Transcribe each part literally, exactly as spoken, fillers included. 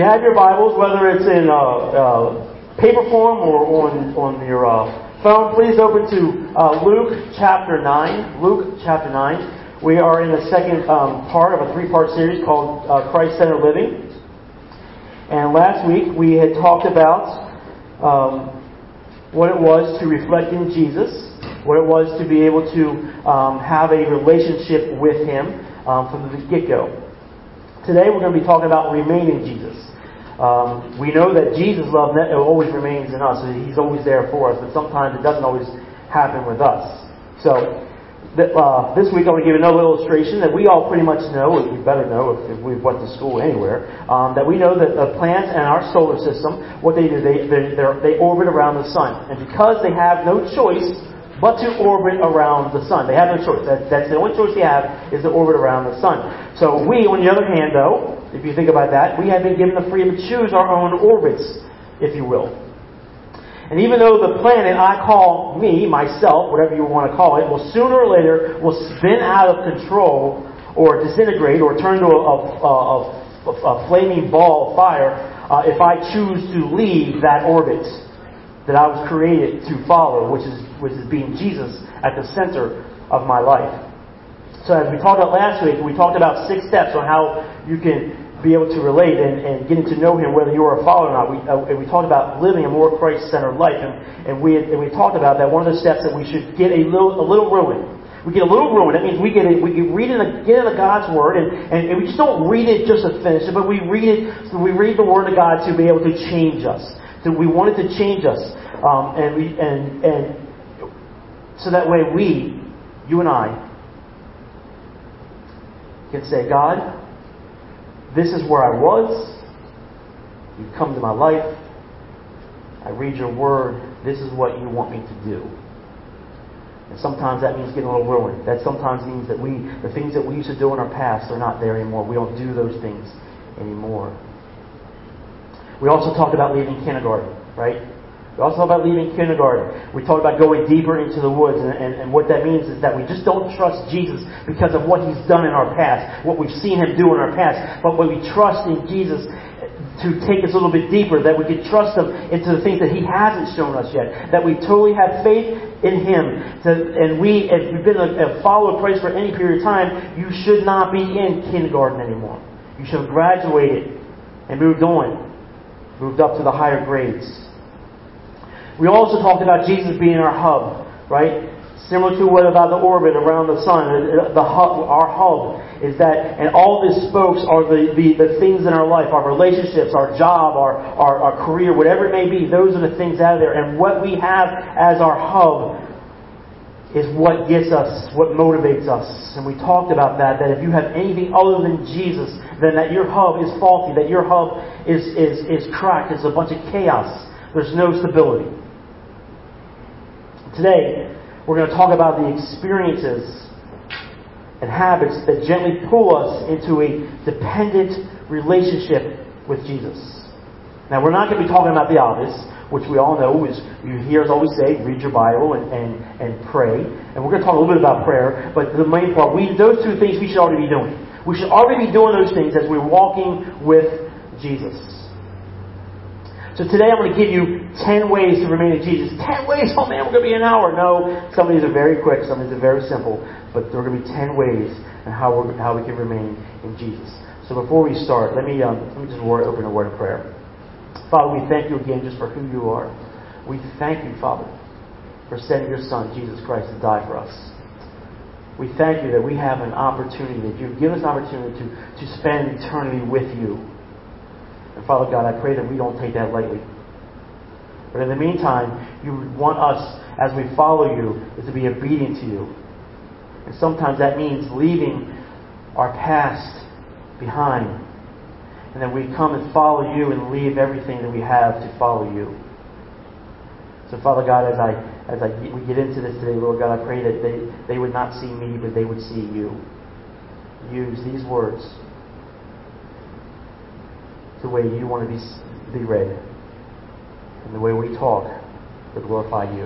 You have your Bibles, whether it's in uh, uh, paper form or on on your uh, phone. Please open to uh, Luke chapter nine. Luke chapter nine. We are in the second um, part of a three-part series called uh, Christ-Centered Living. And last week we had talked about um, what it was to reflect in Jesus, what it was to be able to um, have a relationship with Him um, from the get-go. Today we're going to be talking about remaining Jesus. Um, we know that Jesus' love always remains in us. He's always there for us, but sometimes it doesn't always happen with us. So uh, this week I'm going to give another illustration that we all pretty much know, we better know if, if we've went to school anywhere, um, that we know that the planets and our solar system, what they do, they, they, they orbit around the sun. And because they have no choice but to orbit around the sun. They have no choice. That, that's the only choice they have, is to orbit around the sun. So we, on the other hand, though, if you think about that, we have been given the freedom to choose our own orbits, if you will. And even though the planet I call me, myself, whatever you want to call it, will sooner or later will spin out of control or disintegrate or turn to a, a, a, a, a flaming ball of fire uh, if I choose to leave that orbit that I was created to follow, which is which is being Jesus at the center of my life. So as we talked about last week, we talked about six steps on how you can be able to relate and, and getting to know Him, whether you are a follower or not. We uh, we talked about living a more Christ-centered life, and, and we and we talked about that one of the steps that we should get a little a little ruined. We get a little ruined. That means we get it. We get read in the, get into God's Word, and, and, and we just don't read it just to finish it, but we read it. So we read the Word of God to be able to change us. So we want it to change us, um, and we and and so that way we, you and I, can say, God, this is where I was. You've come to my life. I read your word. This is what you want me to do. And sometimes that means getting a little ruined. That sometimes means that we, the things that we used to do in our past are not there anymore. We don't do those things anymore. We also talked about leaving kindergarten, right? We also talked about leaving kindergarten. We talked about going deeper into the woods. And, and, and what that means is that we just don't trust Jesus because of what He's done in our past, what we've seen Him do in our past. But when we trust in Jesus to take us a little bit deeper, that we can trust Him into the things that He hasn't shown us yet. That we totally have faith in Him. To, and we, if you've been a, a follower of Christ for any period of time, you should not be in kindergarten anymore. You should have graduated and moved on. Moved up to the higher grades. We also talked about Jesus being our hub, right? Similar to what about the orbit around the sun. The hub, our hub is that, and all the spokes are the, the, the things in our life, our relationships, our job, our, our, our career, whatever it may be. Those are the things out of there. And what we have as our hub is what gets us, what motivates us. And we talked about that, that if you have anything other than Jesus, then that your hub is faulty, that your hub is, is, is cracked, it's a bunch of chaos. There's no stability. Today, we're going to talk about the experiences and habits that gently pull us into a dependent relationship with Jesus. Now, we're not going to be talking about the obvious, which we all know is, you hear us always say, read your Bible and, and, and pray. And we're going to talk a little bit about prayer, but the main part, we those two things we should already be doing. We should already be doing those things as we're walking with Jesus. So today I'm going to give you ten ways to remain in Jesus. ten ways? Oh man, we're going to be an hour. No, some of these are very quick, some of these are very simple. But there are going to be ten ways on how, we're, how we can remain in Jesus. So before we start, let me, um, let me just word, open a word of prayer. Father, we thank you again just for who you are. We thank you, Father, for sending your Son, Jesus Christ, to die for us. We thank you that we have an opportunity, that you've given us an opportunity to, to spend eternity with you. And Father God, I pray that we don't take that lightly. But in the meantime, you want us, as we follow you, is to be obedient to you. And sometimes that means leaving our past behind. And then we come and follow you and leave everything that we have to follow you. So Father God, as I as I we get into this today, Lord God, I pray that they, they would not see me, but they would see you. Use these words the way you want to be, be read. And the way we talk to glorify you.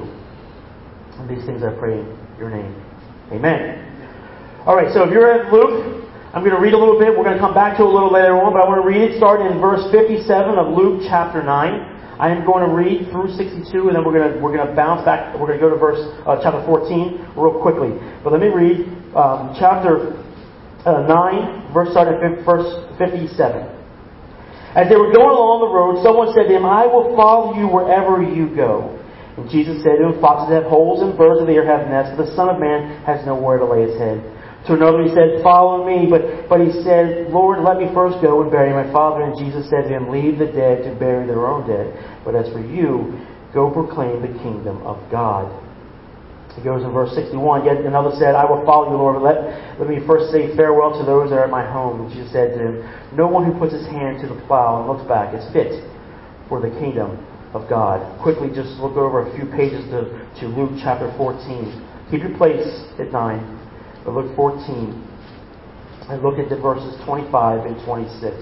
And these things I pray in your name. Amen. Alright, so if you're at Luke, I'm going to read a little bit. We're going to come back to it a little later on, but I want to read it starting in verse fifty-seven of Luke chapter nine. I am going to read through sixty-two, and then we're going to we're going to bounce back. We're going to go to verse uh, chapter fourteen real quickly. But let me read um, chapter uh, nine, verse starting at verse fifty-seven. As they were going along the road, someone said to him, "I will follow you wherever you go." And Jesus said to him, "Foxes have holes and birds of the air have nests, but the Son of Man has nowhere to lay his head." To another he said, "Follow me." But, but he said, "Lord, let me first go and bury my father." And Jesus said to him, "Leave the dead to bury their own dead. But as for you, go proclaim the kingdom of God." He goes in verse sixty-one. Yet another said, "I will follow you, Lord, but let, let me first say farewell to those that are at my home." And Jesus said to him, "No one who puts his hand to the plow and looks back is fit for the kingdom of God." Quickly, just look over a few pages to, to Luke chapter fourteen. Keep your place at nine. But Luke fourteen, and look at the verses twenty-five and twenty-six.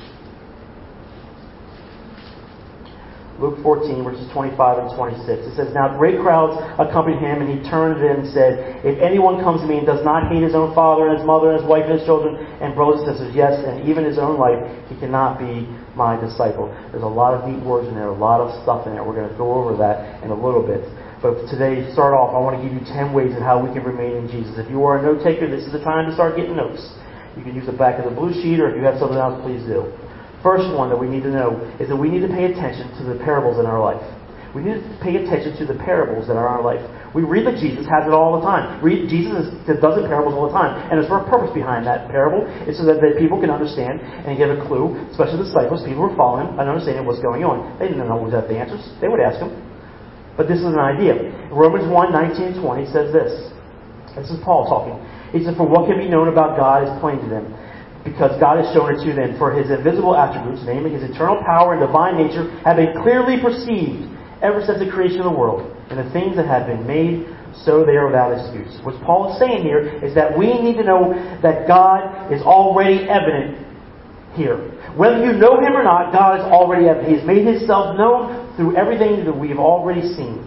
Luke fourteen, verses twenty-five and twenty-six. It says, "Now great crowds accompanied him, and he turned to them and said, 'If anyone comes to me and does not hate his own father and his mother and his wife and his children and brothers and sisters, yes, and even his own life, he cannot be my disciple.'" There's a lot of neat words in there, a lot of stuff in there. We're going to go over that in a little bit. But today, to start off, I want to give you ten ways of how we can remain in Jesus. If you are a note taker, this is the time to start getting notes. You can use the back of the blue sheet, or if you have something else, please do. First one that we need to know is that we need to pay attention to the parables in our life. We need to pay attention to the parables that are in our life. We read that Jesus has it all the time. Read, Jesus does it parables all the time. And there's a purpose behind that parable. It's so that, that people can understand and get a clue, especially the disciples, people who are following him, and understanding what's going on. They didn't always have the answers. They would ask him. But this is an idea. Romans one, nineteen and twenty says this. This is Paul talking. He said, "For what can be known about God is plain to them, because God has shown it to them. For his invisible attributes, namely his eternal power and divine nature, have been clearly perceived ever since the creation of the world. And the things that have been made, so they are without excuse." What Paul is saying here is that we need to know that God is already evident here. Whether you know him or not, God is already evident. He has made himself known through everything that we have already seen.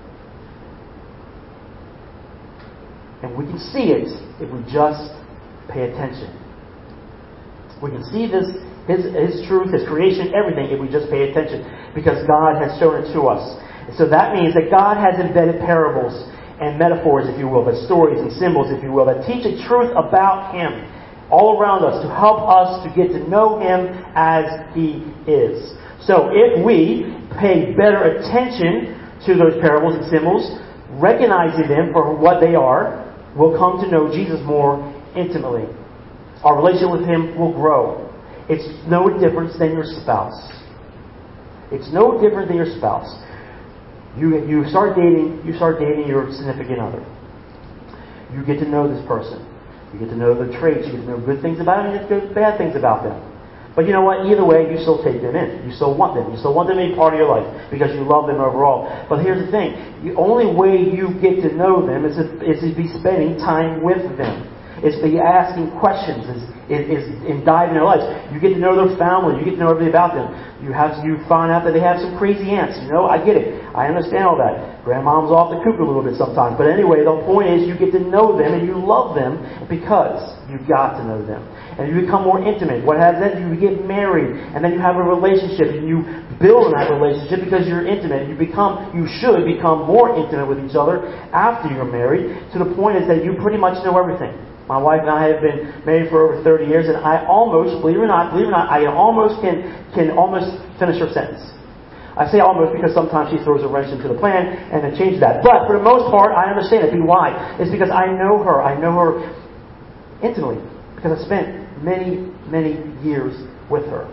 And we can see it if we just pay attention. We can see this, his, his truth, his creation, everything, if we just pay attention. Because God has shown it to us. And so that means that God has embedded parables and metaphors, if you will, but stories and symbols, if you will, that teach a truth about him all around us to help us to get to know him as he is. So if we pay better attention to those parables and symbols, recognizing them for what they are, we'll come to know Jesus more intimately. Our relationship with him will grow. It's no different than your spouse. It's no different than your spouse. You, you start dating, you start dating your significant other. You get to know this person. You get to know their traits. You get to know good things about them. You get to know bad things about them. But you know what? Either way, you still take them in. You still want them. You still want them to be part of your life because you love them overall. But here's the thing. The only way you get to know them is to, is to be spending time with them. It's be asking questions. Is is in diving in their lives. You get to know their family. You get to know everything about them. You have you find out that they have some crazy aunts. You know, I get it. I understand all that. Grandmom's off the cuckoo a little bit sometimes. But anyway, the point is you get to know them and you love them because you got to know them. And you become more intimate. What happens then? You get married. And then you have a relationship. And you build on that relationship because you're intimate. You become, you should become more intimate with each other after you're married. To the point is that you pretty much know everything. My wife and I have been married for over thirty years, and I almost, believe it or not, believe it or not, I almost can can almost finish her sentence. I say almost because sometimes she throws a wrench into the plan and it changes that. But for the most part, I understand it. Why? It's because I know her. I know her intimately because I spent many, many years with her.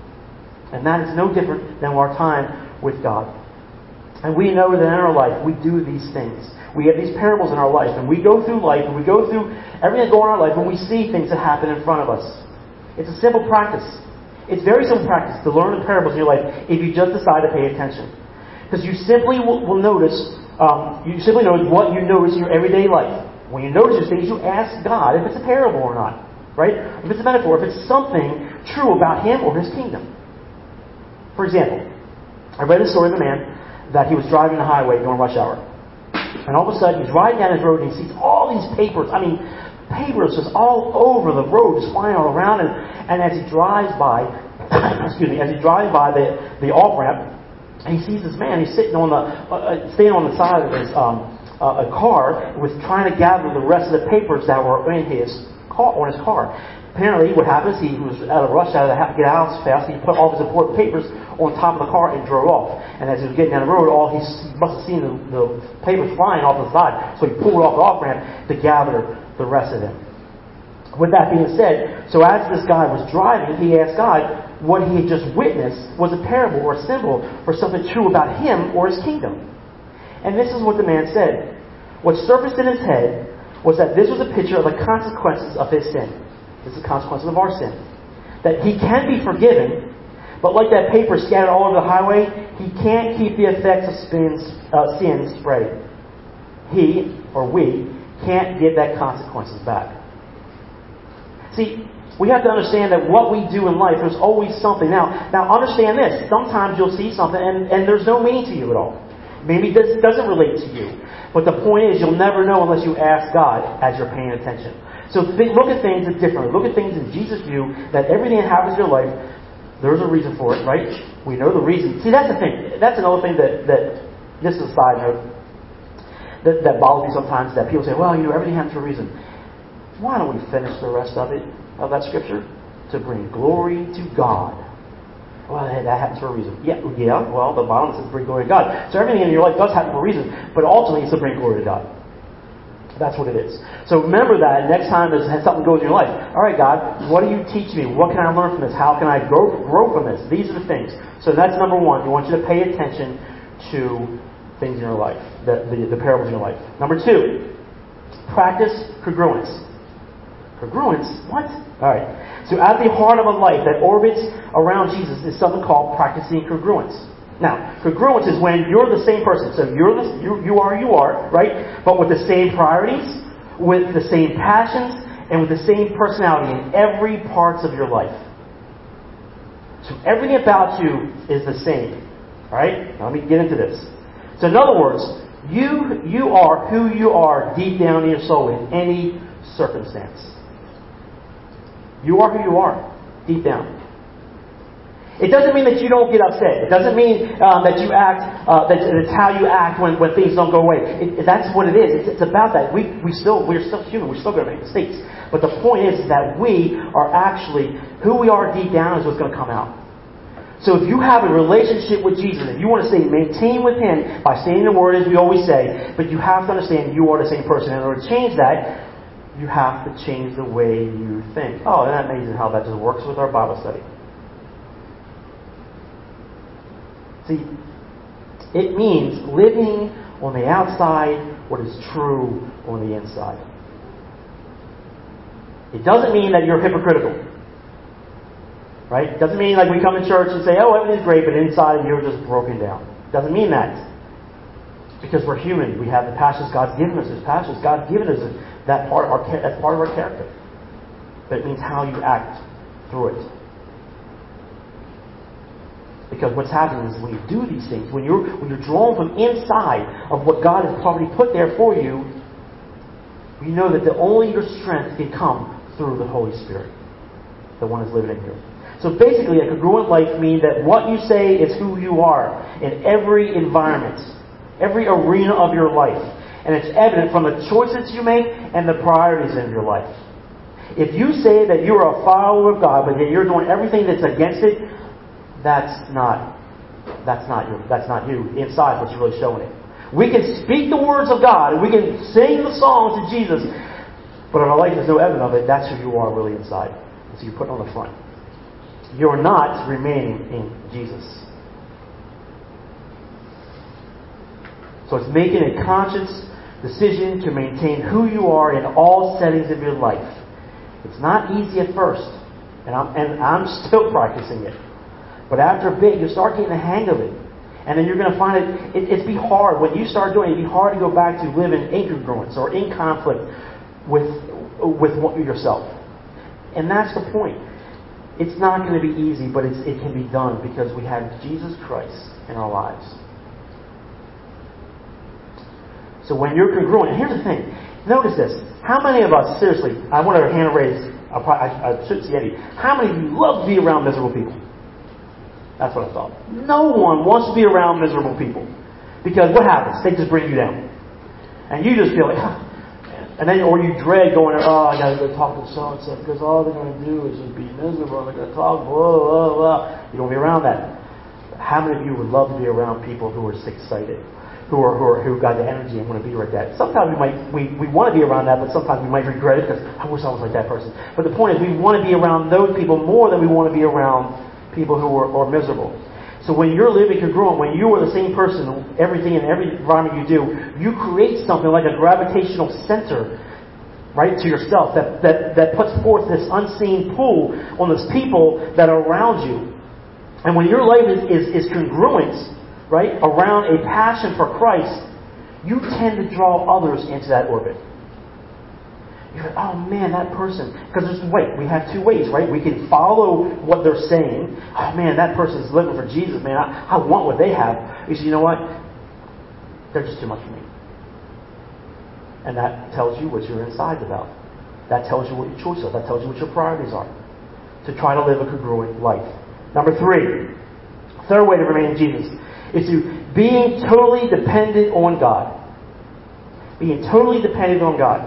And that is no different than our time with God. And we know that in our life, we do these things. We have these parables in our life, and we go through life, and we go through everything that goes on in our life, and we see things that happen in front of us. It's a simple practice. It's very simple practice to learn the parables in your life if you just decide to pay attention. Because you simply will, will notice, um, you simply notice what you notice in your everyday life. When you notice these things, you ask God if it's a parable or not. Right? If it's a metaphor, if it's something true about Him or His kingdom. For example, I read a story of a man that he was driving the highway during rush hour. And all of a sudden, he's riding down his road and he sees all these papers. I mean, paper is just all over the road, just flying all around. And, and as he drives by, excuse me, as he drives by the, the off-ramp, he sees this man. He's sitting on the, uh, standing on the side of his um, uh, a car, with trying to gather the rest of the papers that were in his car, on his car. Apparently, what happens, he was out of rush, out of the get out fast. He put all of his important papers on top of the car and drove off. And as he was getting down the road, all he must have seen the, the papers flying off the side. So he pulled off the off ramp to gather the rest of them. With that being said, so as this guy was driving, he asked God what he had just witnessed was a parable or a symbol for something true about him or his kingdom. And this is what the man said. What surfaced in his head was that this was a picture of the consequences of his sin. This is the consequences of our sin. That he can be forgiven, but like that paper scattered all over the highway, he can't keep the effects of spins, uh, sin spreading. He, or we, can't get that consequences back. See, we have to understand that what we do in life, there's always something. Now, now understand this. Sometimes you'll see something and, and there's no meaning to you at all. Maybe this doesn't relate to you. But the point is, you'll never know unless you ask God as you're paying attention. So think, look at things differently. Look at things in Jesus' view, that everything that happens in your life, there's a reason for it, right? We know the reason. See, that's the thing. That's another thing that, that this is a side note, that, that bothers me sometimes, that people say, well, you know, everything happens for a reason. Why don't we finish the rest of it, of that scripture? To bring glory to God. Well, that happens for a reason. Yeah, yeah. Well, the Bible says bring glory to God. So everything in your life does happen for a reason, but ultimately it's to bring glory to God. That's what it is. So remember that next time there's something goes in your life. All right, God, what do you teach me? What can I learn from this? How can I grow, grow from this? These are the things. So that's number one. You want you to pay attention to things in your life, the, the, the parables in your life. Number two, practice congruence. Congruence? What? All right. So at the heart of a life that orbits around Jesus is something called practicing congruence. Now, congruence is when you're the same person. So you're the, you, you are you are, right? But with the same priorities, with the same passions, and with the same personality in every parts of your life. So everything about you is the same. All right? Now let me get into this. So in other words, you you are who you are deep down in your soul in any circumstance. You are who you are deep down. It doesn't mean that you don't get upset. It doesn't mean um, that you act, uh, that it's how you act when, when things don't go away. It, that's what it is. It's, it's about that. We we still we're still human. We're still going to make mistakes. But the point is that we are actually who we are deep down is what's going to come out. So if you have a relationship with Jesus, if you want to stay maintain with Him by saying the Word, as we always say, but you have to understand you are the same person. In order to change that, you have to change the way you think. Oh, isn't that amazing how that just works with our Bible study? See, it means living on the outside what is true on the inside. It doesn't mean that you're hypocritical. Right? It doesn't mean like we come to church and say, oh, everything's great, but inside you're just broken down. It doesn't mean that. Because we're human. We have the passions God's given us. His passions. God's given us that part of our, that's part of our character. But it means how you act through it. Because what's happening is when you do these things, when you're when you're drawn from inside of what God has already put there for you, you know that the only your strength can come through the Holy Spirit, the one who's living in you. So basically, a congruent life means that what you say is who you are in every environment, every arena of your life, and it's evident from the choices you make and the priorities in your life. If you say that you're a follower of God, but yet you're doing everything that's against it, That's not, that's not you. That's not you. Inside, what's really showing it. We can speak the words of God and we can sing the songs to Jesus, but in our life there's no evidence of it. That's who you are really inside. So you put it on the front. You're not remaining in Jesus. So it's making a conscious decision to maintain who you are in all settings of your life. It's not easy at first, and I'm and I'm still practicing it. But after a bit, you start getting the hang of it. And then you're going to find it, it, it'd be hard. When you start doing it, it'd be hard to go back to living in incongruence or in conflict with, with yourself. And that's the point. It's not going to be easy, but it's, it can be done because we have Jesus Christ in our lives. So when you're congruent, and here's the thing. Notice this. How many of us, seriously, I want a hand raised. I, I, I shouldn't see any. How many of you love to be around miserable people? That's what I thought. No one wants to be around miserable people. Because what happens? They just bring you down. And you just feel like, ah, and then, or you dread going, oh, I got to go talk to so-and-so because all they're going to do is just be miserable. They're going to talk, blah, blah, blah. You don't be around that. How many of you would love to be around people who are six-sided? Who are, who are who got the energy and want to be like that. Sometimes we might we, we want to be around that, but sometimes we might regret it because I wish I was like that person. But the point is, we want to be around those people more than we want to be around people who are, are miserable. So when you're living congruent, when you are the same person, everything in every environment you do, you create something like a gravitational center, right, to yourself that that that puts forth this unseen pull on those people that are around you. And when your life is is, is congruent, right, around a passion for Christ, you tend to draw others into that orbit. You're like, oh man, that person. Because there's, wait, we have two ways, right? We can follow what they're saying. Oh man, that person's living for Jesus, man. I, I want what they have. You say, you know what? They're just too much for me. And that tells you what your inside's about. That tells you what your choices are. That tells you what your priorities are. To try to live a congruent life. Number three, third way to remain in Jesus is to being totally dependent on God. Being totally dependent on God.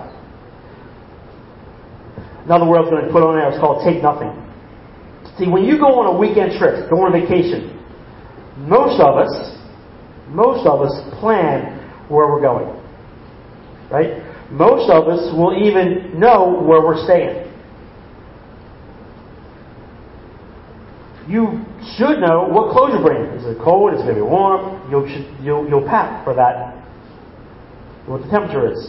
Another word I was going to put on there is called take nothing. See, when you go on a weekend trip, go on a vacation, most of us, most of us plan where we're going. Right? Most of us will even know where we're staying. You should know what clothes you're bringing. Is it cold? Is it going to be warm? You'll, you'll, you'll pack for that. What the temperature is.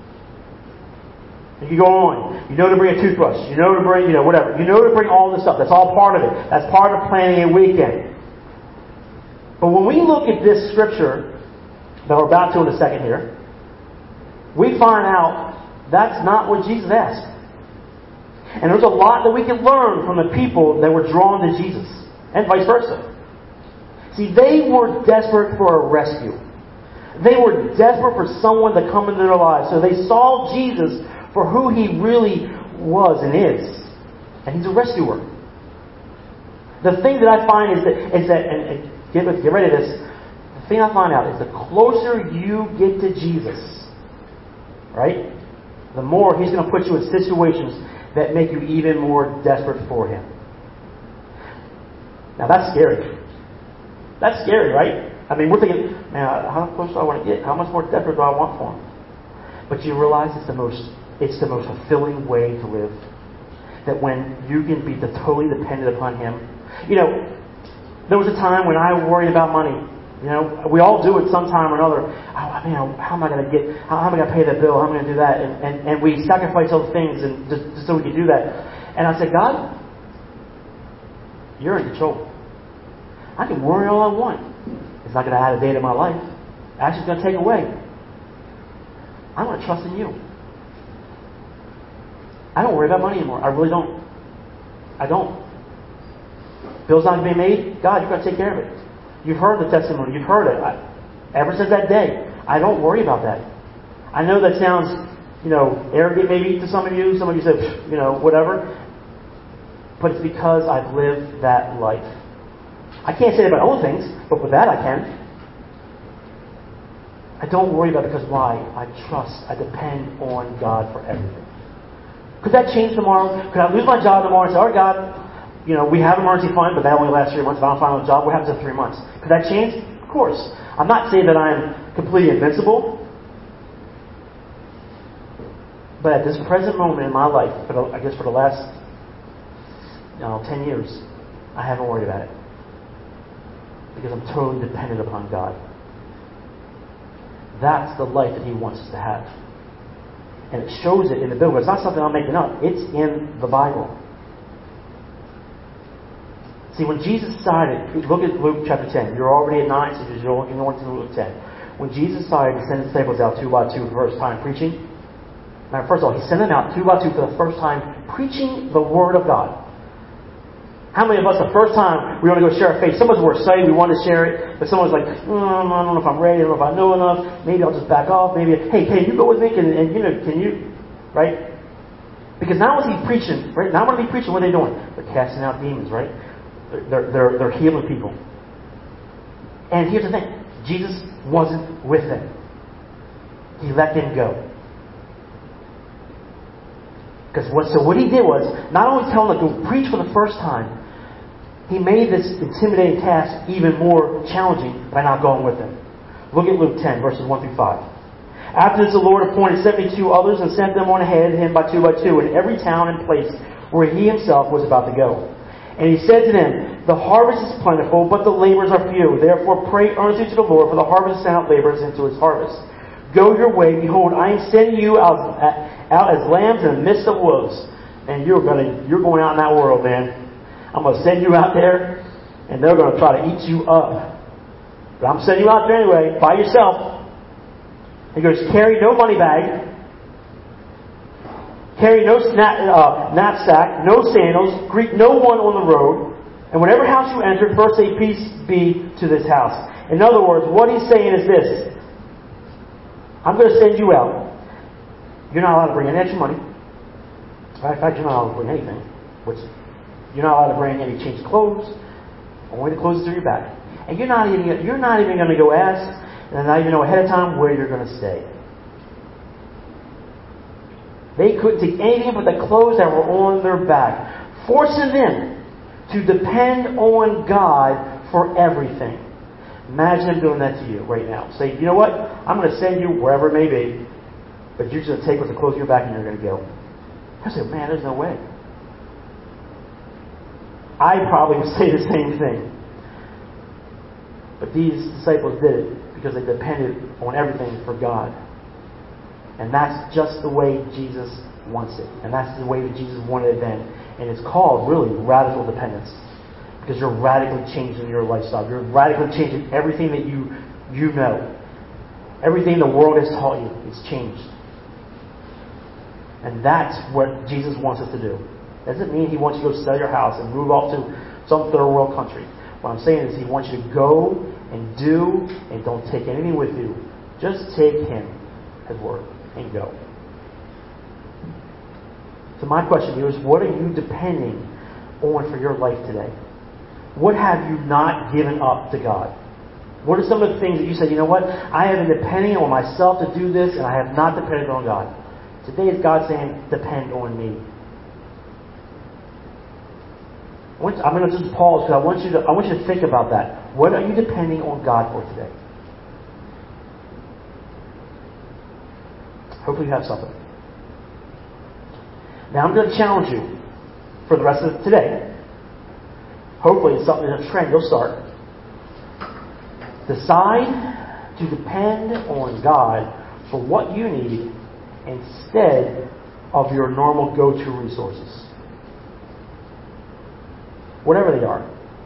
You go on. You know to bring a toothbrush. You know to bring, you know, whatever. You know to bring all this stuff. That's all part of it. That's part of planning a weekend. But when we look at this scripture that we're about to in a second here, we find out that's not what Jesus asked. And there's a lot that we can learn from the people that were drawn to Jesus. And vice versa. See, they were desperate for a rescue. They were desperate for someone to come into their lives. So they saw Jesus for who He really was and is. And He's a rescuer. The thing that I find is that, is that and, and get, get ready to this, the thing I find out is the closer you get to Jesus, right, the more He's going to put you in situations that make you even more desperate for Him. Now that's scary. That's scary, right? I mean, we're thinking, man, how close do I want to get? How much more desperate do I want for Him? But you realize it's the most, it's the most fulfilling way to live. That when you can be totally dependent upon Him. You know, there was a time when I worried about money. You know, we all do it sometime or another. Oh, man, how am I going to get? How, how am I going to pay that bill? How am I going to do that? And, and and we sacrifice those things and just, just so we can do that. And I said, God, You're in control. I can worry all I want. It's not going to add a day to my life. Actually, it's going to take away. I'm going to trust in You. I don't worry about money anymore. I really don't. I don't. Bill's not going to be made. God, You're going to take care of it. You've heard the testimony. You've heard it. I, ever since that day, I don't worry about that. I know that sounds, you know, arrogant maybe to some of you. Some of you say, you know, whatever. But it's because I've lived that life. I can't say that about other things, but with that I can. I don't worry about it because why? I trust. I depend on God for everything. Could that change tomorrow? Could I lose my job tomorrow and say, all right, God, you know, we have emergency fund, but that only lasts three months. If I don't find a job, what happens in three months? Could that change? Of course. I'm not saying that I'm completely invincible. But at this present moment in my life, for the, I guess for the last you know, ten years, I haven't worried about it. Because I'm totally dependent upon God. That's the life that He wants us to have. And it shows it in the Bible. It's not something I'm making up. It's in the Bible. See, when Jesus decided, look at Luke chapter ten. You're already at nine, so you're looking on to Luke ten. When Jesus decided to send His disciples out two by two for the first time preaching, now, first of all, He sent them out two by two for the first time preaching the Word of God. How many of us, the first time we want to go share our faith, some of us were excited, we wanted to share it, but someone's like, mm, I don't know if I'm ready, I don't know if I know enough, maybe I'll just back off, maybe, hey, can you go with me, can, and you know, can you, right? Because not only is he preaching, right, not only is he preaching, what are they doing? They're casting out demons, right? They're, they're, they're healing people. And here's the thing, Jesus wasn't with them. He let them go. Because what, so what he did was, not only tell them to go preach for the first time, he made this intimidating task even more challenging by not going with them. Look at Luke ten, verses one through five. After this, the Lord appointed seventy-two others and sent them on ahead of him by two by two in every town and place where he himself was about to go. And he said to them, the harvest is plentiful, but the laborers are few. Therefore pray earnestly to the Lord, for the harvest is sent out laborers into his harvest. Go your way, behold, I am sending you out, out as lambs in the midst of wolves. And you're gonna you're going out in that world, man. I'm going to send you out there, and they're going to try to eat you up. But I'm sending you out there anyway, by yourself. He goes, carry no money bag, carry no snap, uh, knapsack, no sandals, greet no one on the road, and whatever house you enter, first say, peace be to this house. In other words, what he's saying is this. I'm going to send you out. You're not allowed to bring any extra money. In fact, you're not allowed to bring anything. Which You're not allowed to bring any changed clothes, only the clothes to your back. And you're not even you're not even going to go ask, and not even know ahead of time where you're going to stay. They couldn't take anything but the clothes that were on their back, forcing them to depend on God for everything. Imagine him doing that to you right now. Say, you know what? I'm going to send you wherever it may be, but you're just going to take what's the clothes on your back and you're going to go. I say, man, there's no way. I probably would say the same thing. But these disciples did it because they depended on everything for God. And that's just the way Jesus wants it. And that's the way that Jesus wanted it then. And it's called, really, radical dependence. Because you're radically changing your lifestyle. You're radically changing everything that you, you know. Everything the world has taught you. It's changed. And that's what Jesus wants us to do. Doesn't mean he wants you to go sell your house and move off to some third world country. What I'm saying is he wants you to go and do and don't take anything with you. Just take him, his word, and go. So my question to you is, what are you depending on for your life today? What have you not given up to God? What are some of the things that you say, you know what, I have been depending on myself to do this and I have not depended on God. Today is God saying, depend on me. I'm going to just pause because I want you to I want you to think about that. What are you depending on God for today? Hopefully you have something. Now I'm going to challenge you for the rest of today. Hopefully it's something, a trend you'll start. Decide to depend on God for what you need instead of your normal go-to resources. Whatever they are.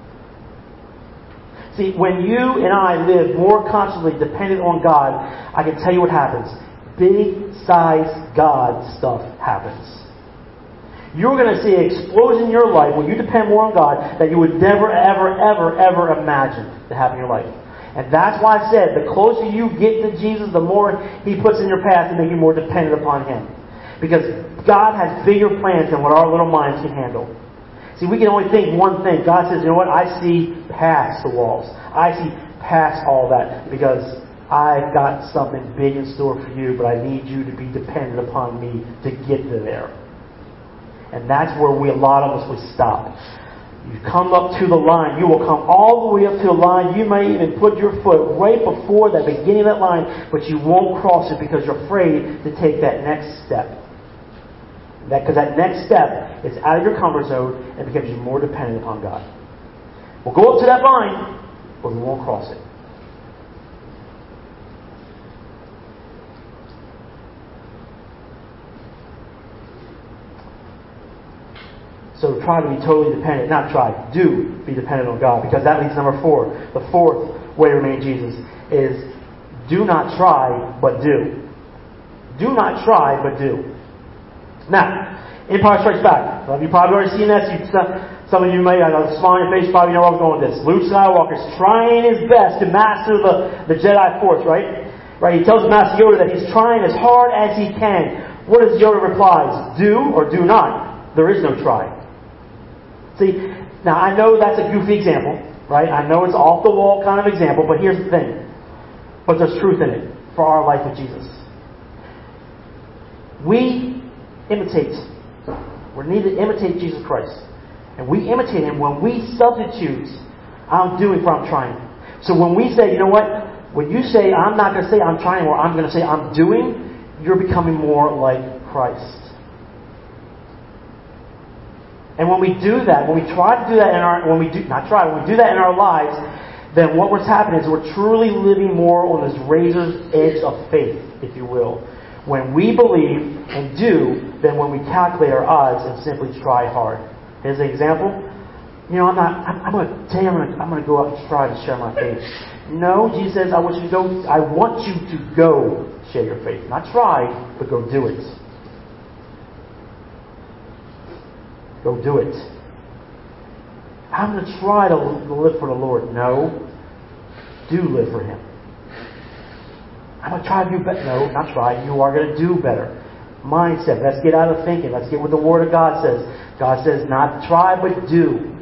See, when you and I live more constantly dependent on God, I can tell you what happens. Big-size God stuff happens. You're going to see an explosion in your life when you depend more on God that you would never, ever, ever, ever imagine to happen in your life. And that's why I said, the closer you get to Jesus, the more He puts in your path to make you more dependent upon Him. Because God has bigger plans than what our little minds can handle. See, we can only think one thing. God says, you know what? I see past the walls. I see past all that because I've got something big in store for you, but I need you to be dependent upon me to get to there. And that's where we, a lot of us, would stop. You come up to the line. You will come all the way up to the line. You may even put your foot right before that beginning of that line, but you won't cross it because you're afraid to take that next step. That because that next step is out of your comfort zone and becomes you more dependent upon God. We'll go up to that line, but we won't cross it. So try to be totally dependent. Not try, do be dependent on God. Because that leads to number four. The fourth way to remain Jesus is do not try, but do. Do not try, but do. Now, Empire Strikes Back. Well, you've probably already seen this. You've, Some of you may, I know, smile on your face, probably know where I was going with this. Luke Skywalker's trying his best to master the, the Jedi Force, right? Right? He tells Master Yoda that he's trying as hard as he can. What does Yoda replies? Do or do not. There is no try. See, now I know that's a goofy example, right? I know it's off the wall kind of example, but here's the thing. But there's truth in it for our life with Jesus. We imitate. We need to imitate Jesus Christ. And we imitate Him when we substitute I'm doing for I'm trying. So when we say, you know what? When you say I'm not going to say I'm trying or I'm going to say I'm doing, you're becoming more like Christ. And when we do that, when we try to do that in our, when we do, not try, when we do that in our lives, then what what's happening is we're truly living more on this razor's edge of faith, if you will. When we believe and do, than when we calculate our odds and simply try hard. Here's an example. You know, I'm not, I'm, I'm going to tell you, I'm going to, I'm going to go out and try to share my faith. No, Jesus says, I want you to go, I want you to go share your faith. Not try, but go do it. Go do it. I'm going to try to live for the Lord. No. Do live for Him. I'm going to try to do better. No, not try. You are going to do better. Mindset. Let's get out of thinking. Let's get what the Word of God says. God says not try, but do.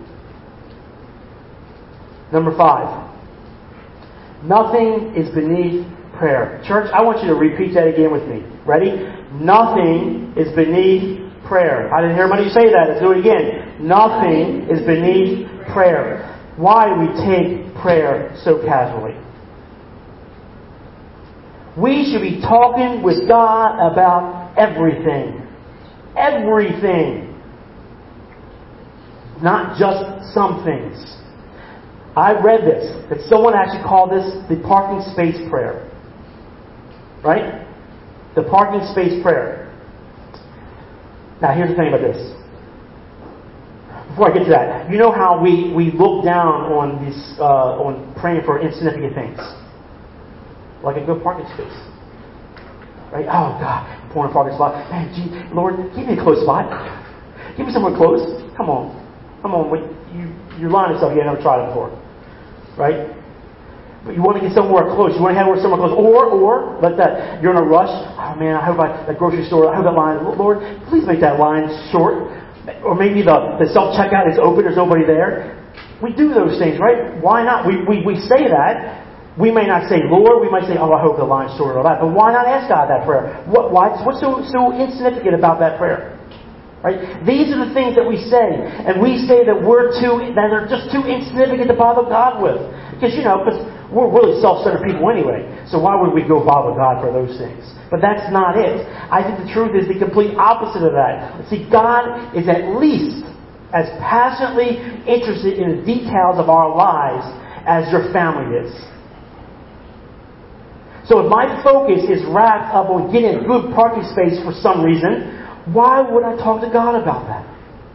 Number five. Nothing is beneath prayer. Church, I want you to repeat that again with me. Ready? Nothing is beneath prayer. I didn't hear anybody say that. Let's do it again. Nothing is beneath prayer. Why do we take prayer so casually? We should be talking with God about everything. Everything. Not just some things. I read this, that someone actually called this the parking space prayer. Right? The parking space prayer. Now here's the thing about this. Before I get to that, you know how we, we look down on this uh, on praying for insignificant things. Like a good parking space. Right? Oh God, I'm pouring a parking spot. Man, gee, Lord, give me a close spot. Give me somewhere close. Come on. Come on. You, you're lying to yourself. You never tried it before. Right? But you want to get somewhere close. You want to head over somewhere close. Or, or, like that, you're in a rush. Oh man, I hope I, that grocery store, I hope that line, Lord, please make that line short. Or maybe the, the self-checkout is open, there's nobody there. We do those things, right? Why not? We, we, we say that. We may not say, Lord, we might say, oh, I hope the line's short or that. But why not ask God that prayer? What, why, what's so, so insignificant about that prayer? Right? These are the things that we say. And we say that we're too, that are just too insignificant to bother God with. Because, you know, because we're really self-centered people anyway. So why would we go bother God for those things? But that's not it. I think the truth is the complete opposite of that. See, God is at least as passionately interested in the details of our lives as your family is. So if my focus is wrapped up on getting a good parking space for some reason, why would I talk to God about that?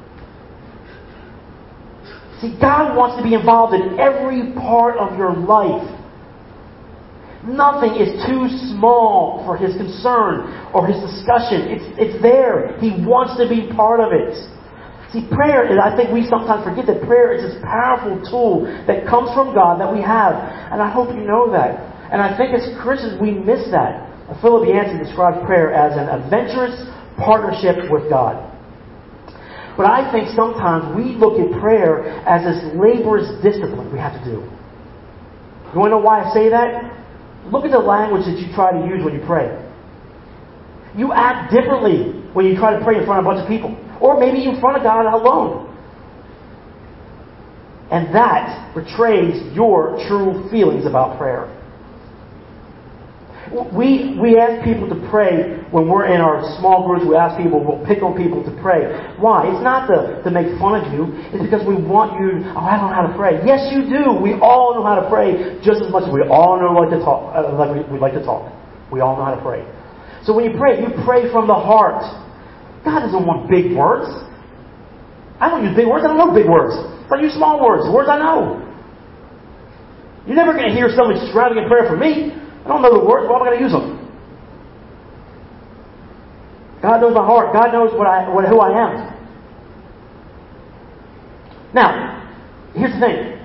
See, God wants to be involved in every part of your life. Nothing is too small for His concern or His discussion. It's, it's there. He wants to be part of it. See, prayer is, I think we sometimes forget that prayer is this powerful tool that comes from God that we have. And I hope you know that. And I think as Christians, we miss that. Philip Yancey describes prayer as an adventurous partnership with God. But I think sometimes we look at prayer as this laborious discipline we have to do. You want to know why I say that? Look at the language that you try to use when you pray. You act differently when you try to pray in front of a bunch of people. Or maybe in front of God alone. And that betrays your true feelings about prayer. We we ask people to pray when we're in our small groups. We ask people, we'll pick on people to pray. Why? It's not to, to make fun of you. It's because we want you, oh, I don't know how to pray. Yes, you do. We all know how to pray just as much as we all know like to talk. Uh, like we, we like to talk. We all know how to pray. So when you pray, you pray from the heart. God doesn't want big words. I don't use big words. I don't know big words. I use small words. Words I know. You're never going to hear some extravagant prayer from me. I don't know the words. Why am I going to use them? God knows my heart. God knows what I, what, who I am. Now, here's the thing.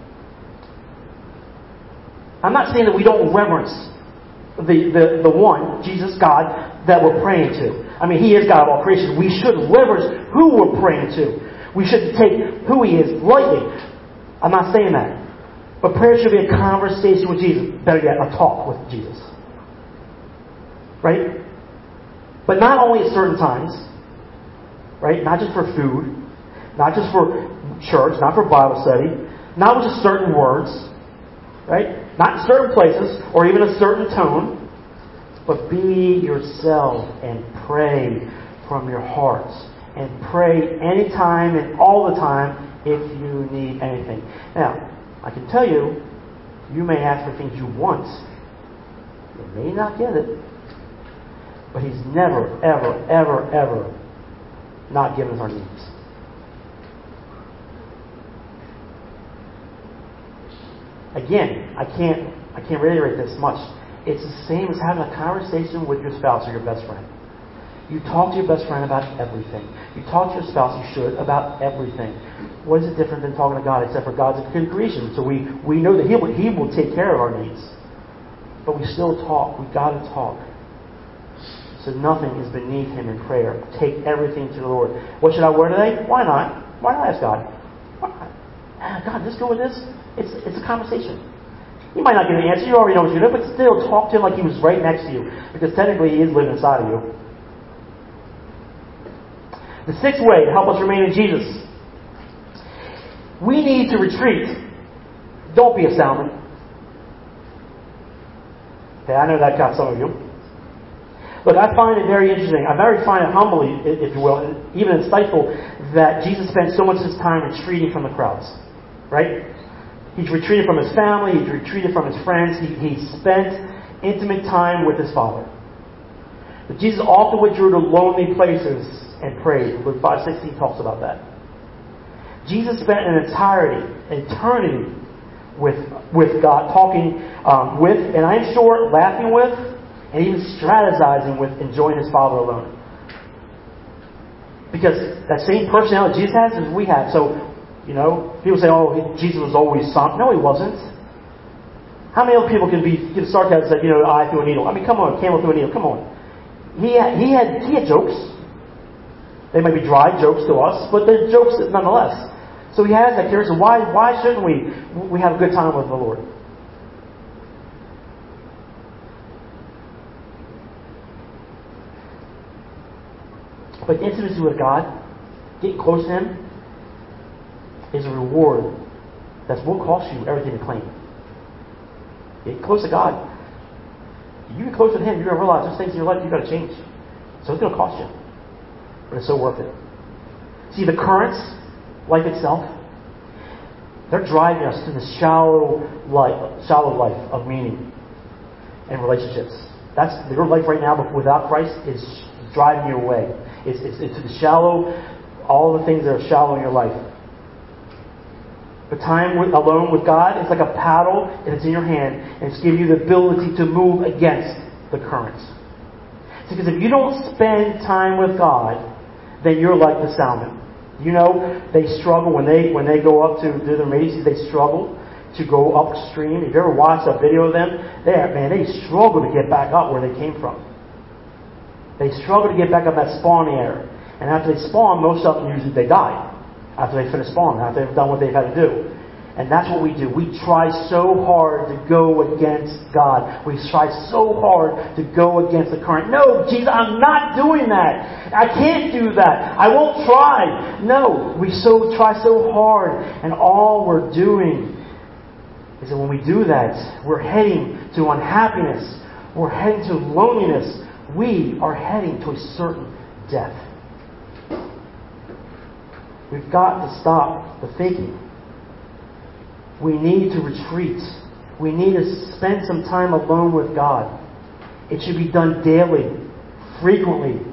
I'm not saying that we don't reverence the, the, the one, Jesus, God, that we're praying to. I mean, He is God of all creation. We should reverence who we're praying to. We shouldn't take who He is lightly. I'm not saying that. But prayer should be a conversation with Jesus. Better yet, a talk with Jesus. Right? But not only at certain times. Right? Not just for food. Not just for church. Not for Bible study. Not with just certain words. Right? Not in certain places. Or even a certain tone. But be yourself and pray from your hearts. And pray anytime and all the time if you need anything. Now, I can tell you, you may ask for things you want. You may not get it. But He's never, ever, ever, ever not given us our needs. Again, I can't I can't reiterate this much. It's the same as having a conversation with your spouse or your best friend. You talk to your best friend about everything. You talk to your spouse, you should, about everything. What is it different than talking to God, except for God's a good creation? So we, we know that He will, He will take care of our needs. But we still talk. We've got to talk. So nothing is beneath Him in prayer. Take everything to the Lord. What should I wear today? Why not? Why not ask God? Why, God, just go with this. It's, it's a conversation. You might not get an answer. You already know what you know. But still, talk to Him like He was right next to you. Because technically He is living inside of you. The sixth way to help us remain in Jesus. We need to retreat. Don't be a Salmon. Okay, I know that got some of you. Look, I find it very interesting. I very find it humbly, if you will, and even insightful, that Jesus spent so much of His time retreating from the crowds. Right? He's retreated from His family. He's retreated from His friends. He, he spent intimate time with His Father. But Jesus often withdrew to lonely places and prayed. Luke five sixteen talks about that. Jesus spent an entirety, eternity with with God, talking um, with, and I'm sure laughing with, and even strategizing with, enjoying His Father alone. Because that same personality Jesus has as we have. So, you know, people say, "Oh, Jesus was always something." No, He wasn't. How many other people can be give sarcasm and say, "You know, eye through a needle"? I mean, come on, camel through a needle. Come on. He had, he had he had jokes. They might be dry jokes to us, but they're jokes nonetheless. So He has that character. Why, why shouldn't we we have a good time with the Lord? But intimacy with God, getting close to Him, is a reward that will cost you everything to claim. Get close to God. You get close to Him, you're going to realize there's things in your life you've got to change. So it's going to cost you. But it's so worth it. See, the currents, life itself, they're driving us to the shallow life, shallow life of meaning and relationships. That's your life right now, but without Christ is driving you away. It's, it's, it's the shallow, all the things that are shallow in your life. But time with, alone with God is like a paddle, and it's in your hand, and it's giving you the ability to move against the currents. See, because if you don't spend time with God, then you're like the salmon. You know, they struggle when they when they go up to do their mating. They struggle to go upstream. If you ever watched a video of them, they man, they struggle to get back up where they came from. They struggle to get back up that spawning area. And after they spawn, most of them usually they die. After they finish spawning, after they've done what they've had to do. And that's what we do. We try so hard to go against God. We try so hard to go against the current. No, Jesus, I'm not doing that. I can't do that. I won't try. No, we so try so hard. And all we're doing is that when we do that, we're heading to unhappiness. We're heading to loneliness. We are heading to a certain death. We've got to stop the thinking. We need to retreat. We need to spend some time alone with God. It should be done daily, frequently.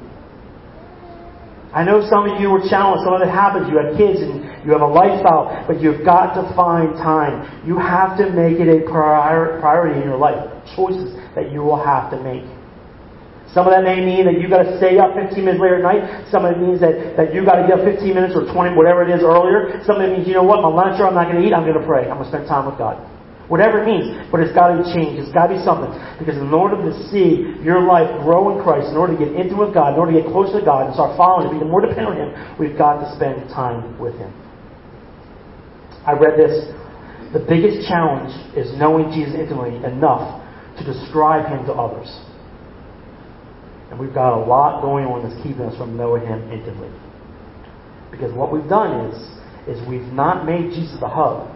I know some of you were challenged. Some of it happens. You have kids and you have a lifestyle, but you've got to find time. You have to make it a prior, priority in your life. Choices that you will have to make. Some of that may mean that you got to stay up fifteen minutes later at night. Some of it means that, that you got to get up fifteen minutes or twenty, whatever it is earlier. Some of it means, you know what, my lunch hour I'm not going to eat, I'm going to pray. I'm going to spend time with God. Whatever it means, but it's got to be changed. It's got to be something. Because in order to see your life grow in Christ, in order to get intimate with God, in order to get closer to God and start following Him, be more dependent on Him, we've got to spend time with Him. I read this. The biggest challenge is knowing Jesus intimately enough to describe Him to others. And we've got a lot going on that's keeping us from knowing Him intimately. Because what we've done is, is we've not made Jesus the hub.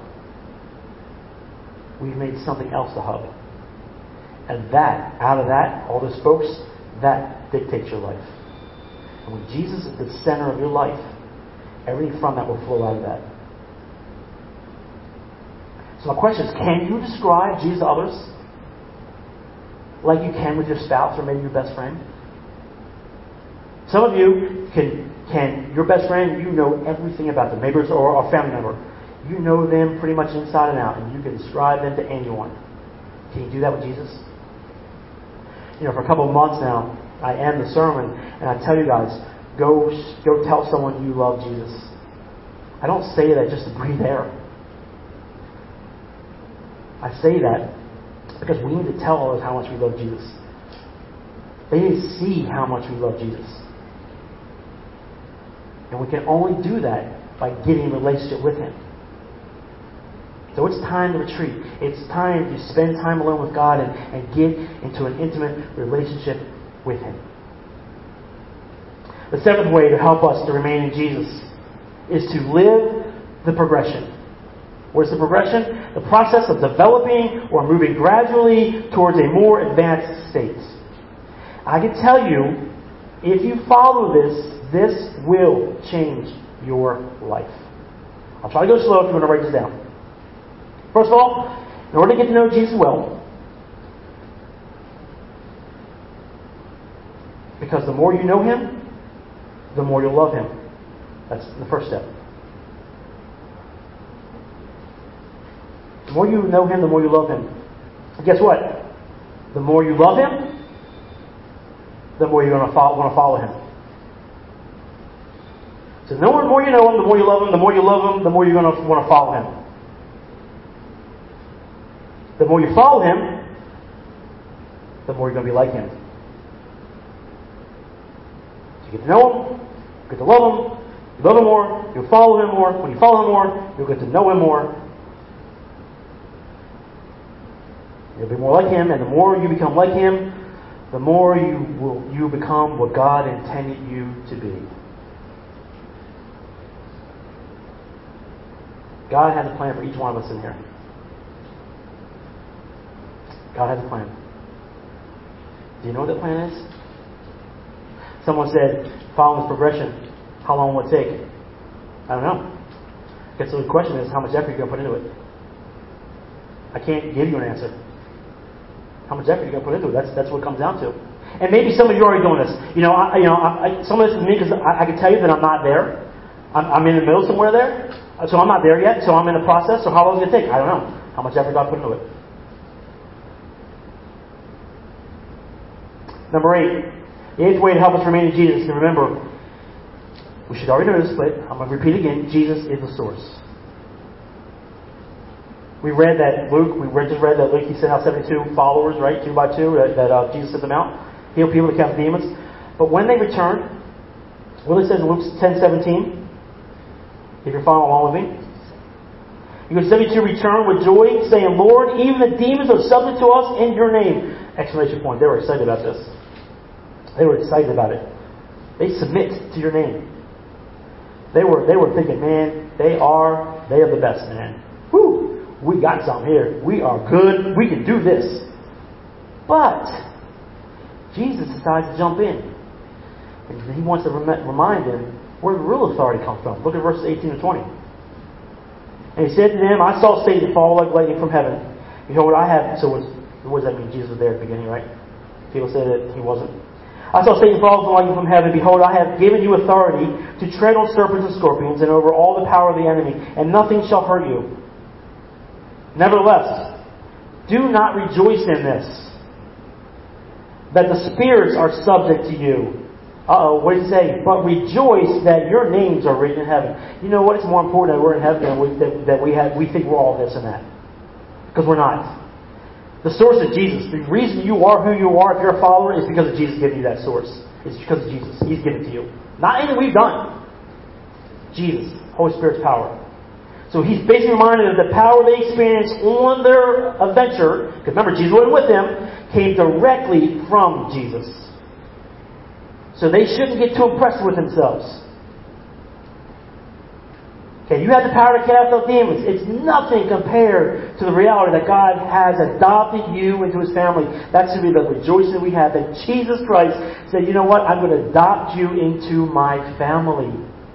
We've made something else the hub. And that, out of that, all those folks, that dictates your life. And when Jesus is the center of your life, everything from that will flow out of that. So my question is, can you describe Jesus to others like you can with your spouse or maybe your best friend? Some of you can, can your best friend, you know everything about them, maybe it's or a family member. You know them pretty much inside and out, and you can describe them to anyone. Can you do that with Jesus? You know, for a couple of months now, I end the sermon, and I tell you guys, go go tell someone you love Jesus. I don't say that just to breathe air. I say that because we need to tell others how much we love Jesus. They need to see how much we love Jesus. And we can only do that by getting in a relationship with Him. So it's time to retreat. It's time to spend time alone with God and, and get into an intimate relationship with Him. The seventh way to help us to remain in Jesus is to live the progression. What is the progression? The process of developing or moving gradually towards a more advanced state. I can tell you, if you follow this, this will change your life. I'll try to go slow if you want to write this down. First of all, in order to get to know Jesus well, because the more you know Him, the more you'll love Him. That's the first step. The more you know Him, the more you love Him. And guess what? The more you love Him, the more you're going to follow, want to follow Him. So the more you know Him, the more you love Him. The more you love Him, the more you're going to want to follow Him. The more you follow Him, the more you're going to be like Him. So you get to know Him, you get to love Him, you love Him more, you'll follow Him more. When you follow Him more, you'll get to know Him more. You'll be more like Him, and the more you become like Him, the more you will you become what God intended you to be. God has a plan for each one of us in here. God has a plan. Do you know what that plan is? Someone said, follow this progression, how long will it take? I don't know. I guess the question is, how much effort are you going to put into it? I can't give you an answer. How much effort are you going to put into it? That's that's what it comes down to. And maybe some of you are already doing this. You know, I, you know, I, I, some of this is me because I, I can tell you that I'm not there. I'm, I'm in the middle somewhere there. So I'm not there yet. So I'm in the process. So how long is it going to take? I don't know. How much effort do I put into it? Number eight. The eighth way to help us remain in Jesus. And remember, we should already know this, but I'm going to repeat again. Jesus is the source. We read that Luke, we read, just read that Luke, he sent out seventy-two followers, right? Two by two, that, that uh, Jesus sent them out. Healed people to cast demons. But when they returned, what it says in Luke ten seventeen, if you're following along with me, he goes, seventy-two returned with joy, saying, Lord, even the demons are subject to us in your name. Exclamation point. They were excited about this. They were excited about it. They submit to your name. They were they were thinking, man, they are, they are the best, man. Whew. We got something here. We are good. We can do this. But Jesus decides to jump in. And He wants to rem- remind them where the real authority comes from. Look at verses eighteen and twenty. And He said to them, I saw Satan fall like lightning from heaven. Behold, I have... So what's, what does that mean? Jesus was there at the beginning, right? People say that He wasn't. I saw Satan fall like lightning from heaven. Behold, I have given you authority to tread on serpents and scorpions and over all the power of the enemy, and nothing shall hurt you. Nevertheless, do not rejoice in this, that the spirits are subject to you. Uh-oh, what did it say? But rejoice that your names are written in heaven. You know what? It's more important that we're in heaven than we, that, that we, have, we think we're all this and that. Because we're not. The source is Jesus. The reason you are who you are, if you're a follower, is because of Jesus giving you that source. It's because of Jesus. He's given it to you. Not anything we've done. Jesus. Holy Spirit's power. So he's basically reminded of the power they experienced on their adventure, because remember, Jesus wasn't with them, came directly from Jesus. So they shouldn't get too impressed with themselves. Okay, you have the power to cast out demons. It's nothing compared to the reality that God has adopted you into His family. That should be the rejoicing we have, that Jesus Christ said, you know what, I'm going to adopt you into my family.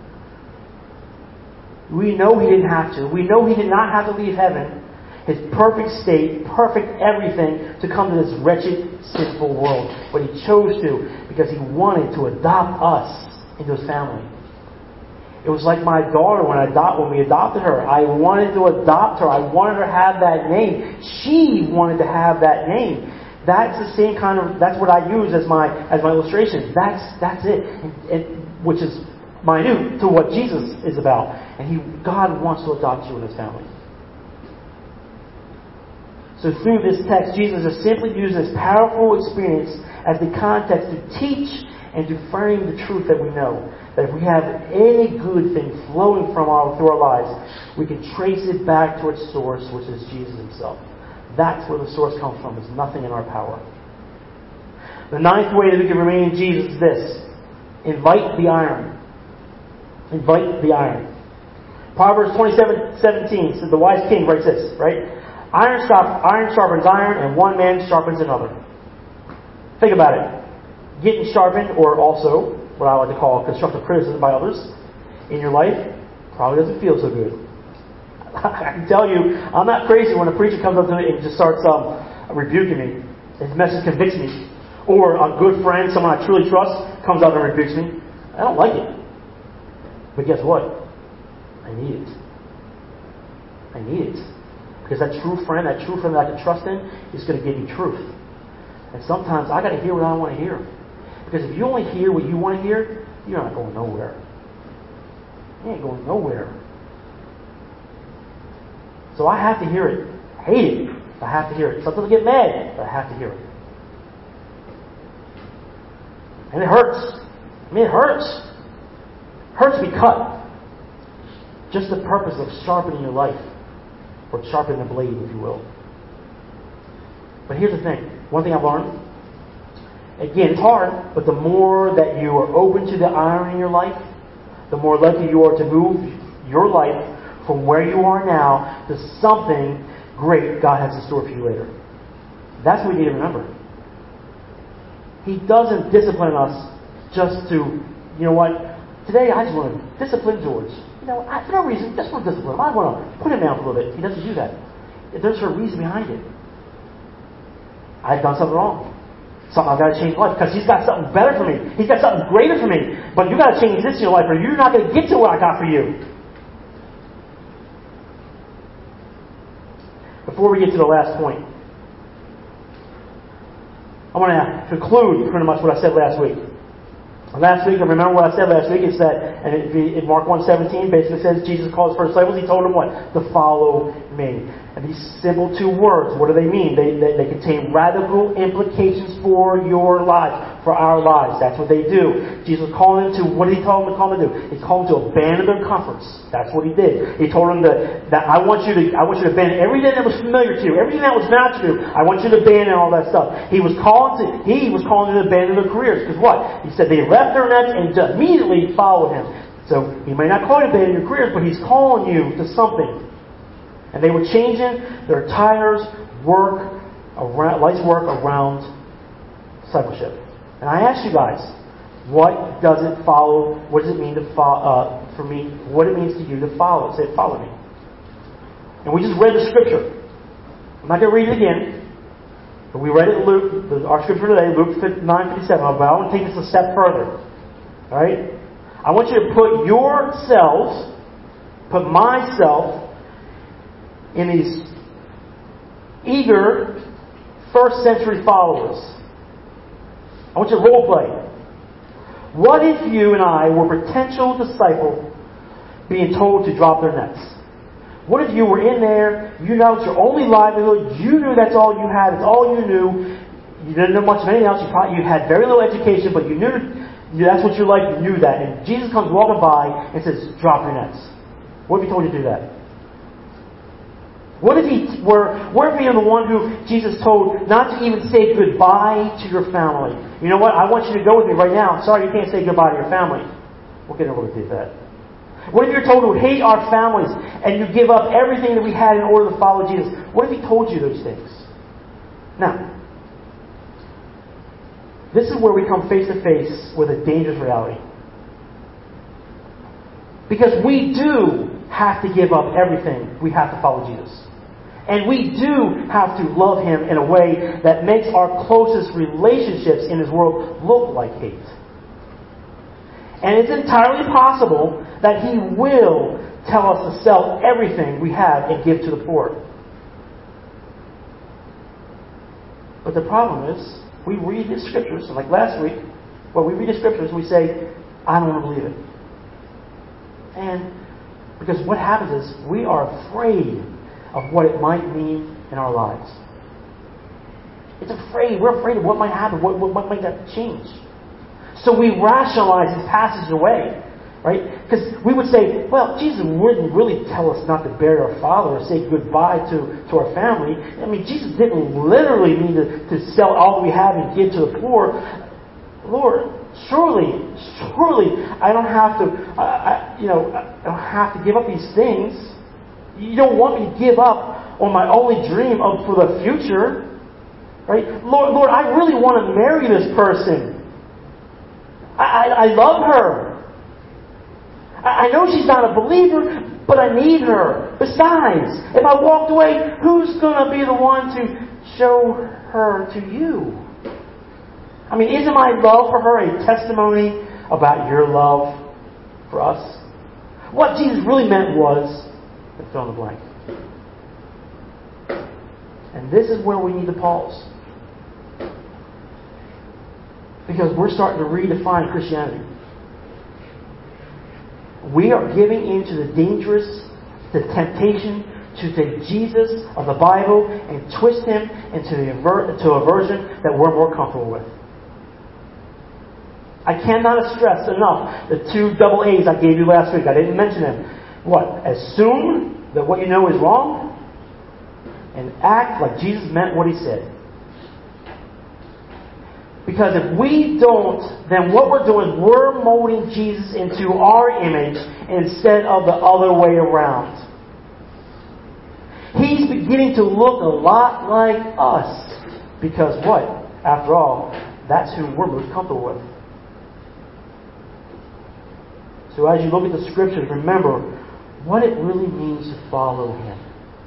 We know He didn't have to. We know He did not have to leave heaven, His perfect state, perfect everything, to come to this wretched, sinful world. But He chose to because He wanted to adopt us into His family. It was like my daughter when I adopt, when we adopted her. I wanted to adopt her. I wanted her to have that name. She wanted to have that name. That's the same kind of. That's what I use as my as my illustration. That's that's it, and, and, which is minute to what Jesus is about. And He, God wants to adopt you in His family. So through this text, Jesus is simply using this powerful experience as the context to teach and to frame the truth that we know. That if we have any good thing flowing from our through our lives, we can trace it back to its source, which is Jesus Himself. That's where the source comes from. There's nothing in our power. The ninth way that we can remain in Jesus is this. Invite the iron. Invite the iron. Proverbs twenty-seven seventeen says, the wise king writes this, right? Iron, stop, iron sharpens iron, and one man sharpens another. Think about it. Getting sharpened, or also what I like to call constructive criticism by others in your life, probably doesn't feel so good. I can tell you, I'm not crazy when a preacher comes up to me and just starts um, rebuking me. His message convicts me. Or a good friend, someone I truly trust, comes up and rebukes me. I don't like it. But guess what? I need it. I need it. Because that true friend, that true friend that I can trust in, is going to give me truth. And sometimes I got to hear what I want to hear. Because if you only hear what you want to hear, you're not going nowhere. You ain't going nowhere. So I have to hear it. I hate it. I have to hear it. Sometimes I get mad, but I have to hear it. And it hurts. I mean, it hurts. It hurts to be cut. Just the purpose of sharpening your life. Or sharpen the blade, if you will. But here's the thing. One thing I've learned. Again, it's hard, but the more that you are open to the iron in your life, the more likely you are to move your life from where you are now to something great God has in store for you later. That's what we need to remember. He doesn't discipline us just to, you know what, today I just want to discipline George. You know, I, for no reason, just want to discipline him. I want to put him down for a little bit. He doesn't do that. There's a reason behind it. I've done something wrong. Something I've got to change in life because He's got something better for me. He's got something greater for me. But you've got to change this in your life or you're not going to get to what I got for you. Before we get to the last point, I want to conclude pretty much what I said last week. Last week, and remember what I said last week, is that, and in Mark one seventeen, basically says Jesus called His first disciples, He told them what? To follow me. And these simple two words, what do they mean? They, they, they contain radical implications for your lives, for our lives. That's what they do. Jesus called them to, what did He tell them to call them to do? He called them to abandon their comforts. That's what He did. He told them to, that I want you to, I want you to abandon everything that was familiar to you, everything that was not to you. I want you to abandon all that stuff. He was calling to, He was calling them to abandon their careers. Because what? He said they left their nets and just immediately followed Him. So He may not call you to abandon your careers, but He's calling you to something. And they were changing their tires, work, around, life's work around discipleship. And I asked you guys, what does it follow? What does it mean to follow? Uh, for me, what it means to you to follow? Say, follow me. And we just read the scripture. I'm not going to read it again, but we read it in Luke. Our scripture today, Luke nine fifty-seven. But I want to take this a step further. All right? I want you to put yourselves, put myself, in these eager first century followers. I want you to role play. What if you and I were potential disciples being told to drop their nets? What if you were in there, you know it's your only livelihood, you knew that's all you had, it's all you knew, you didn't know much of anything else, you probably you had very little education, but you knew that's what you liked, you knew that. And Jesus comes walking by and says, drop your nets. What if he told you to do that? What if he were, what if he were the one who Jesus told not to even say goodbye to your family? You know what? I want you to go with me right now. Sorry, you can't say goodbye to your family. We'll get a little bit of that. What if you're told to hate our families and you give up everything that we had in order to follow Jesus? What if he told you those things? Now, this is where we come face to face with a dangerous reality. Because we do have to give up everything. We have to follow Jesus. And we do have to love Him in a way that makes our closest relationships in this world look like hate. And it's entirely possible that He will tell us to sell everything we have and give to the poor. But the problem is, we read the Scriptures, and like last week, when we read the Scriptures, we say, I don't want to believe it. And because what happens is, we are afraid of what it might mean in our lives. It's afraid. We're afraid of what might happen, what, what, what might that change. So we rationalize these passages away. Right? Because we would say, well, Jesus wouldn't really tell us not to bury our father or say goodbye to, to our family. I mean, Jesus didn't literally mean to, to sell all we have and give to the poor. Lord, surely, surely, I don't have to, I, I, you know, I don't have to give up these things. You don't want me to give up on my only dream of for the future, right? Lord, Lord, I really want to marry this person. I, I, I love her. I know she's not a believer, but I need her. Besides, if I walked away, who's going to be the one to show her to you? I mean, isn't my love for her a testimony about your love for us? What Jesus really meant was, fill in the blank. And this is where we need to pause. Because we're starting to redefine Christianity. We are giving in to the dangerous, the temptation to take Jesus of the Bible and twist Him into the aver- to a version that we're more comfortable with. I cannot stress enough the two double A's I gave you last week. I didn't mention them. What? Assume that what you know is wrong and act like Jesus meant what He said. Because if we don't, then what we're doing, we're molding Jesus into our image instead of the other way around. He's beginning to look a lot like us. Because what? After all, that's who we're most comfortable with. So as you look at the Scriptures, remember what it really means to follow Him.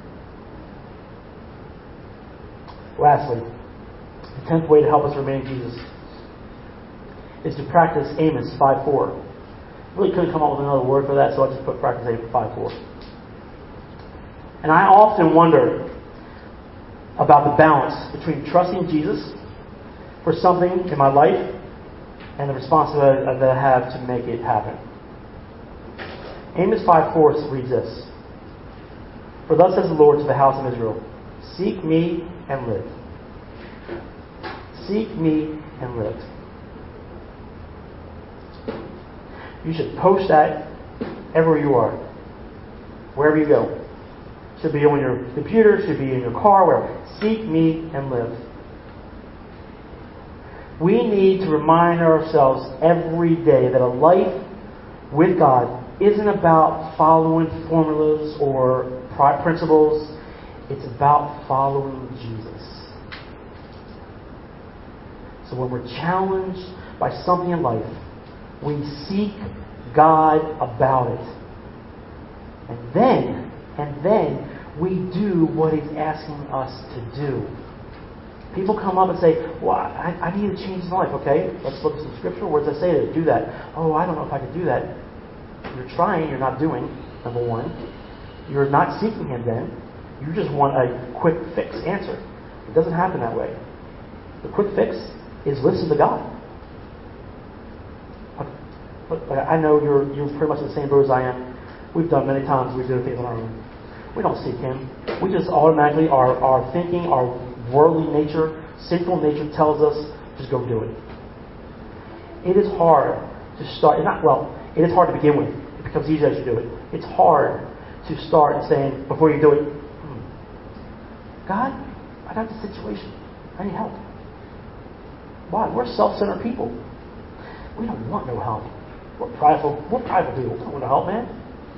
Lastly, the tenth way to help us remain Jesus is to practice Amos five four. Really couldn't come up with another word for that, so I just put practice Amos five four. And I often wonder about the balance between trusting Jesus for something in my life and the responsibility that I have to make it happen. Amos five four reads this. For thus says the Lord to the house of Israel, seek me and live. Seek me and live. You should post that everywhere you are. Wherever you go. Should be on your computer, should be in your car, wherever. Seek me and live. We need to remind ourselves every day that a life with God isn't about following formulas or principles. It's about following Jesus. So when we're challenged by something in life, we seek God about it. And then, and then we do what He's asking us to do. People come up and say, well, I, I need to change my life. Okay, let's look at some scripture. Where does it say to do that? Oh, I don't know if I can do that. You're trying, you're not doing, number one. You're not seeking Him then. You just want a quick fix answer. It doesn't happen that way. The quick fix is listen to God. but, but I know you're you're pretty much the same boat as I am. We've done many times. We do things on our own. We don't seek Him. We just automatically, our, our thinking, our worldly nature, sinful nature tells us, just go do it. It is hard to start, not well, it is hard to begin with. It becomes easier as you do it. It's hard to start saying, before you do it, hmm, God, I got this situation. I need help. Why? We're self-centered people. We don't want no help. We're prideful. We're prideful people. We don't want no help, man.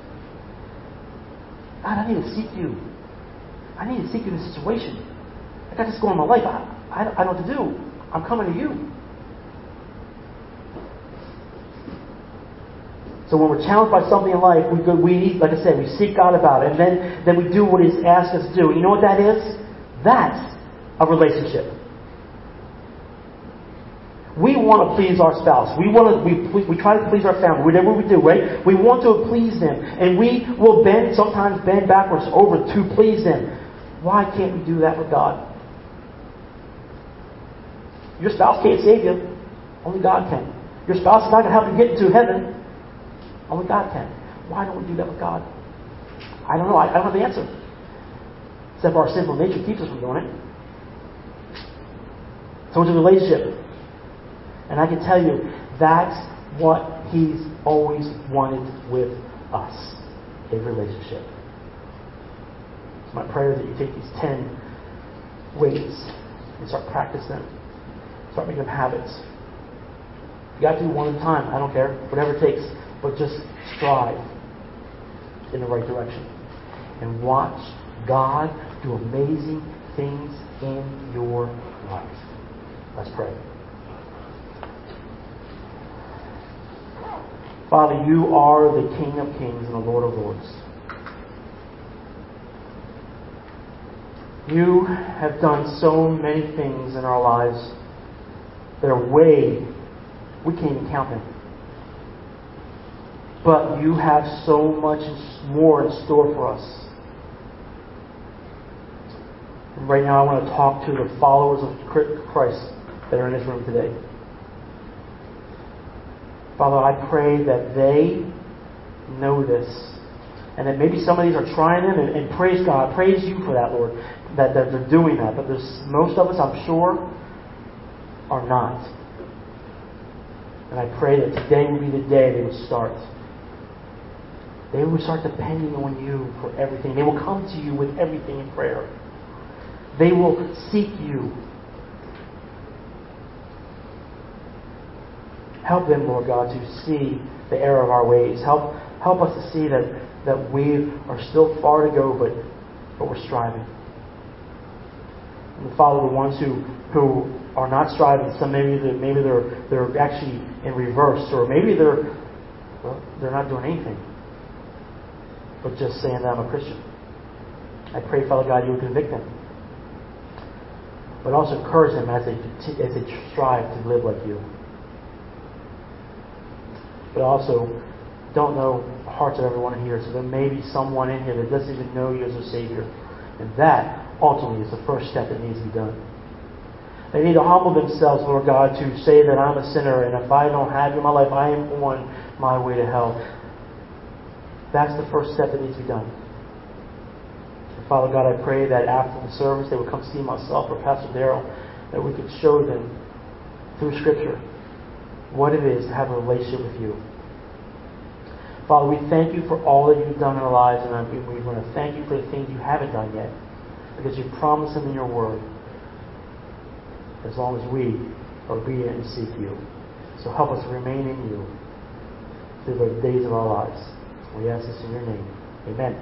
God, I need to seek you. I need to seek you in this situation. I got this going on in my life. I, I, I don't know what to do. I'm coming to you. So when we're challenged by something in life, we go, we like I said, we seek God about it, and then, then we do what He's asked us to do. You know what that is? That's a relationship. We want to please our spouse. We want to. We, we try to please our family. Whatever we do, right? We want to please them, and we will bend sometimes bend backwards over to please them. Why can't we do that with God? Your spouse can't save you. Only God can. Your spouse is not going to help you get into heaven. Only God can. Why don't we do that with God? I don't know. I, I don't have the answer. Except our sinful nature keeps us from doing it. So it's a relationship. And I can tell you, that's what He's always wanted with us. A relationship. It's my prayer that you take these ten ways and start practicing them. Start making them habits. You got to do one at a time. I don't care. Whatever it takes. But just strive in the right direction. And watch God do amazing things in your life. Let's pray. Father, you are the King of kings and the Lord of lords. You have done so many things in our lives that are way, we can't even count them. But you have so much more in store for us. And right now I want to talk to the followers of Christ that are in this room today. Father, I pray that they know this. And that maybe some of these are trying them, and, and praise God. Praise you for that, Lord, that, that they're doing that. But there's most of us, I'm sure, are not. And I pray that today will be the day they would start. They will start depending on you for everything. They will come to you with everything in prayer. They will seek you. Help them, Lord God, to see the error of our ways. Help help us to see that, that we are still far to go, but but we're striving. And Father, the ones who who are not striving, some maybe they're, maybe they're they're actually in reverse, or maybe they're well, they're not doing anything, but just saying that I'm a Christian. I pray, Father God, you would convict them, but also encourage them as they as they strive to live like you. But also, don't know the hearts of everyone in here. So there may be someone in here that doesn't even know you as their Savior. And that, ultimately, is the first step that needs to be done. They need to humble themselves, Lord God, to say that I'm a sinner, and if I don't have you in my life, I am on my way to hell. That's the first step that needs to be done. And Father God, I pray that after the service, they would come see myself or Pastor Darrell, that we could show them through Scripture what it is to have a relationship with you. Father, we thank you for all that you've done in our lives, and we want to thank you for the things you haven't done yet, because you promised them in your word, as long as we are obedient and seek you. So help us remain in you through the days of our lives. We ask this in your name. Amen.